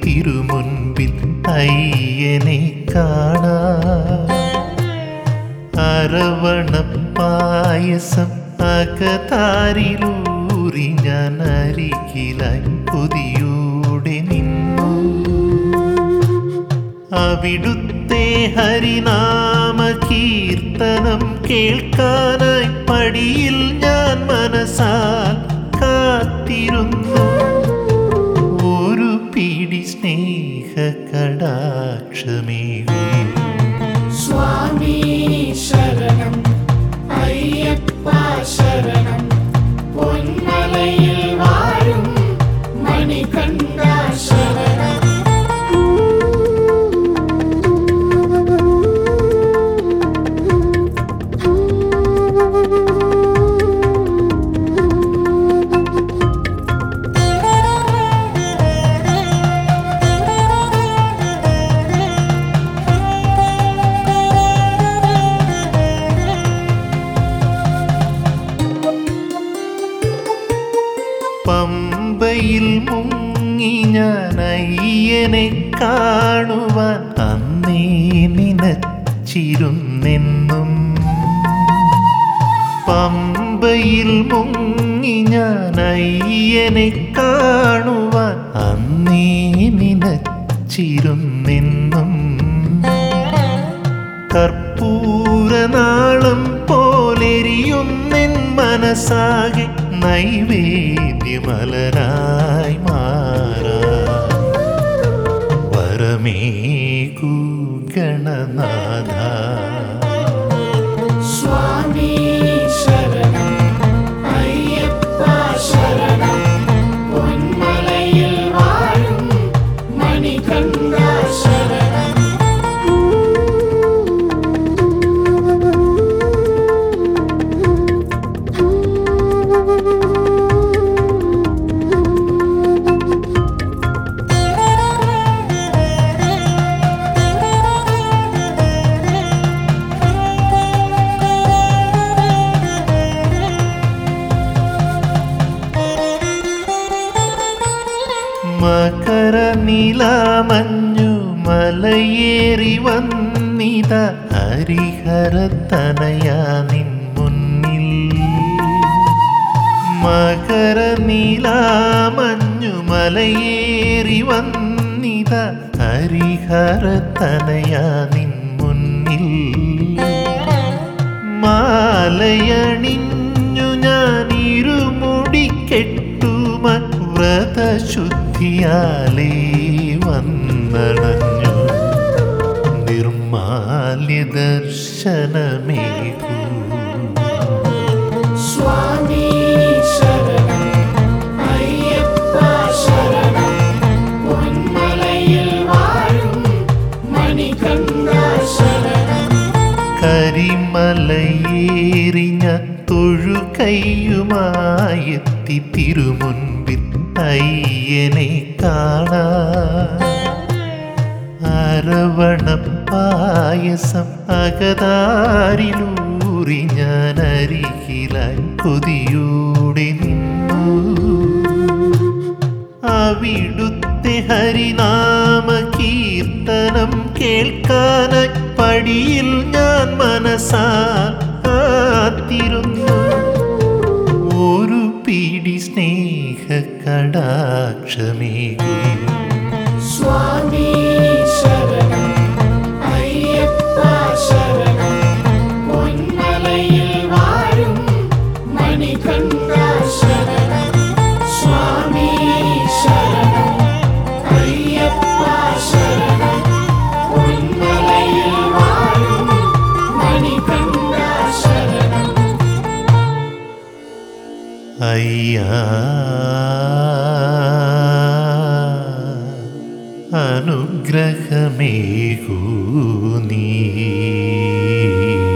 തിരുമുൻപിൽ അയ്യനെ കാണാം. അരവണപ്പായസം അകതാരിലൂറി ഞാൻ അരികിലായി കൊതിയോടെ നിന്നു. അവിടുത്തെ ഹരിനാമ കീർത്തനം കേൾക്കാനായി പടിയിൽ ഞാൻ മനസ്സാൽ കാത്തിരുന്നു. ഒരു പിടി സ്നേഹ കടാക്ഷമേകൂ. സ്വാമി ശരണം അയ്യപ്പ ശരണം പൊന്മലയിൽ വാഴും മണികണ്ഠ ശരണം. പമ്പയിൽ മുങ്ങി ഞാൻ അയ്യനെ കാണുവാൻ അന്നേ നിനച്ചിരുന്നെന്നും. പമ്പയിൽ മുങ്ങി ഞാൻ അയ്യനെ കാണുവാൻ അന്നേ നിനച്ചിരുന്നെന്നും. കർപ്പൂരനാളം പോലെരിയുന്നെൻ മനസ്സാകെ നൈവേദ്യമലരായി മാറാ. വരമേകൂ ഗണനാഥ. സ്വാമി ശരണം അയ്യപ്പ ശരണം പൊന്മലയിൽ വാഴും മണികണ്ഠ ശരണം. മകരനിലാമഞ്ഞു മലയേറി വന്നിത ഹരിഹരത്തനയാ നിൻ മുന്നിൽ. മകരനിലാമഞ്ഞു മലയേറി വന്നിത ഹരിഹരത്തനയാ നിൻ മുന്നിൽ. മാലയണിഞ്ഞു ഞാൻ ഇരുമുടിക്കെട്ടുമ വ്രതശുദ്ധിയാലേ വന്നണഞ്ഞു. നിർമാല്യ ദർശനമേകൂ. സ്വാമി ശരണം അയ്യപ്പ ശരണം പൊന്മലയിൽ വാഴും മണികണ്ഠ ശരണം. കരിമലയേറിഞ്ഞ തൊഴുകൈയുമായെത്തി തിരുമുൻപിൽ അയ്യനെ കാണാം. അരവണപ്പായസം അകതാരിലൂറി ഞാൻ അരികിലായി കൊതിയോടെ നിന്നു. അവിടുത്തെ ഹരിനാമ കീർത്തനം കേൾക്കാനായി പടിയിൽ ഞാൻ മനസ്സാൽ കാത്തിരുന്നു. ഒരു പിടി സ്നേഹ കടാക്ഷമേകൂ. സ്വാമി ശരണം അയ്യപ്പ ശരണം പൊന്മലയിൽ വാഴും മണികണ്ഠ ശരണം. സ്വാമി ശരണം അയ്യപ്പ ശരണം പൊന്മലയിൽ വാഴും മണികണ്ഠ ശരണം. അയ്യാ അനുഗ്രഹമേകൂ നീ.